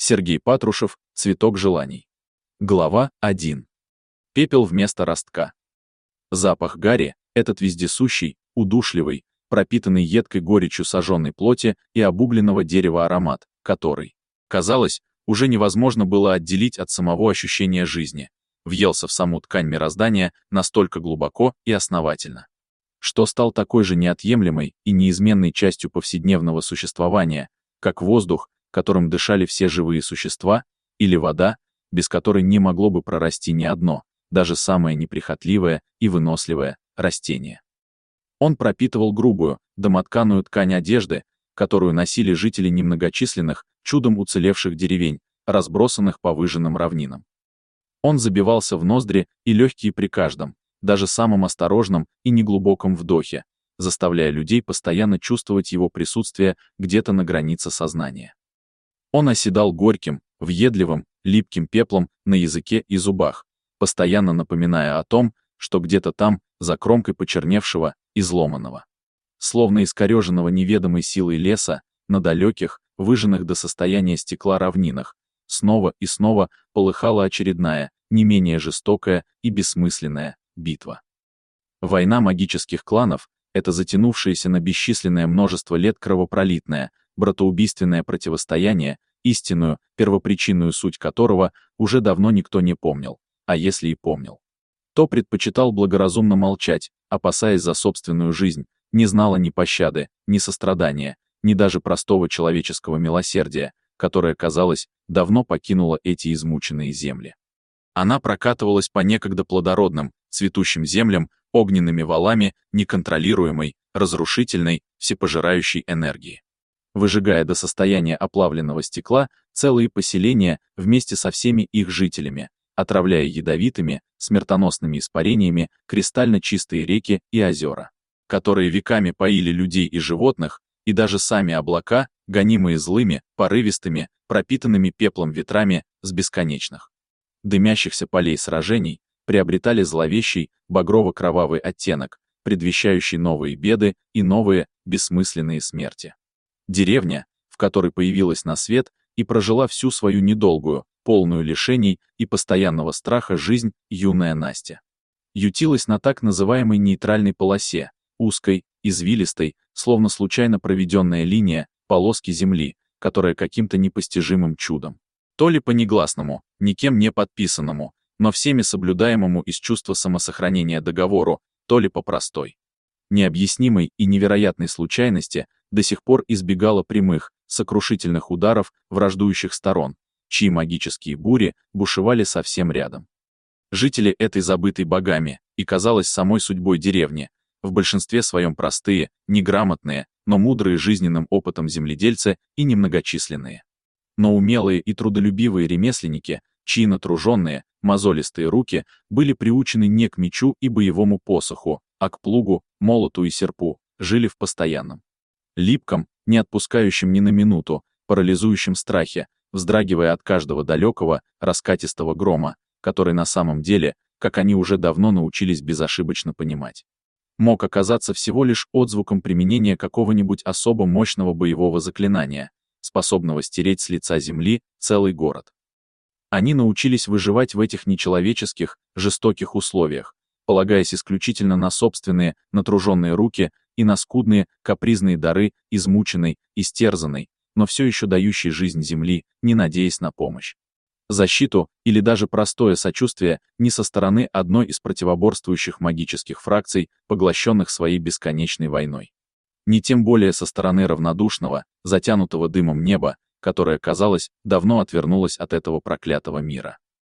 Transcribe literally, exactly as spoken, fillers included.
Сергей Патрушев, «Цветок желаний». Глава один. Пепел вместо ростка. Запах гари, этот вездесущий, удушливый, пропитанный едкой горечью сожженной плоти и обугленного дерева аромат, который, казалось, уже невозможно было отделить от самого ощущения жизни, въелся в саму ткань мироздания настолько глубоко и основательно, что стал такой же неотъемлемой и неизменной частью повседневного существования, как воздух, которым дышали все живые существа, или вода, без которой не могло бы прорасти ни одно, даже самое неприхотливое и выносливое растение. Он пропитывал грубую, домотканую ткань одежды, которую носили жители немногочисленных, чудом уцелевших деревень, разбросанных по выжженным равнинам. Он забивался в ноздри и легкие при каждом, даже самом осторожном и неглубоком вдохе, заставляя людей постоянно чувствовать его присутствие где-то на границе сознания. Он оседал горьким, въедливым, липким пеплом на языке и зубах, постоянно напоминая о том, что где-то там, за кромкой почерневшего, изломанного, словно искореженного неведомой силой леса, на далеких, выжженных до состояния стекла равнинах, снова и снова полыхала очередная, не менее жестокая и бессмысленная битва. Война магических кланов — это затянувшееся на бесчисленное множество лет кровопролитное, братоубийственное противостояние, истинную, первопричинную суть которого уже давно никто не помнил, а если и помнил, то предпочитал благоразумно молчать, опасаясь за собственную жизнь, не знала ни пощады, ни сострадания, ни даже простого человеческого милосердия, которое, казалось, давно покинуло эти измученные земли. Она прокатывалась по некогда плодородным, цветущим землям, огненными валами неконтролируемой, разрушительной, всепожирающей энергии, выжигая до состояния оплавленного стекла целые поселения вместе со всеми их жителями, отравляя ядовитыми, смертоносными испарениями кристально чистые реки и озера, которые веками поили людей и животных, и даже сами облака, гонимые злыми, порывистыми, пропитанными пеплом ветрами с бесконечных, дымящихся полей сражений, приобретали зловещий, багрово-кровавый оттенок, предвещающий новые беды и новые, бессмысленные смерти. Деревня, в которой появилась на свет и прожила всю свою недолгую, полную лишений и постоянного страха жизнь юная Настя, ютилась на так называемой нейтральной полосе, узкой, извилистой, словно случайно проведенная линия, полоски земли, которая каким-то непостижимым чудом, то ли по негласному, никем не подписанному, но всеми соблюдаемому из чувства самосохранения договору, то ли по простой, необъяснимой и невероятной случайности, до сих пор избегала прямых, сокрушительных ударов враждующих сторон, чьи магические бури бушевали совсем рядом. Жители этой забытой богами и, казалось, самой судьбой деревни, в большинстве своем простые, неграмотные, но мудрые жизненным опытом земледельцы и немногочисленные, но умелые и трудолюбивые ремесленники, чьи натруженные, мозолистые руки были приучены не к мечу и боевому посоху, а к плугу, молоту и серпу, жили в постоянном, липком, не отпускающем ни на минуту, парализующем страхе, вздрагивая от каждого далекого, раскатистого грома, который на самом деле, как они уже давно научились безошибочно понимать, мог оказаться всего лишь отзвуком применения какого-нибудь особо мощного боевого заклинания, способного стереть с лица земли целый город. Они научились выживать в этих нечеловеческих, жестоких условиях, полагаясь исключительно на собственные, натруженные руки и на скудные, капризные дары измученной, истерзанной, но все еще дающей жизнь земли, не надеясь на помощь, защиту или даже простое сочувствие ни со стороны одной из противоборствующих магических фракций, поглощенных своей бесконечной войной, ни тем более со стороны равнодушного, затянутого дымом неба, которое, казалось, давно отвернулось от этого проклятого мира.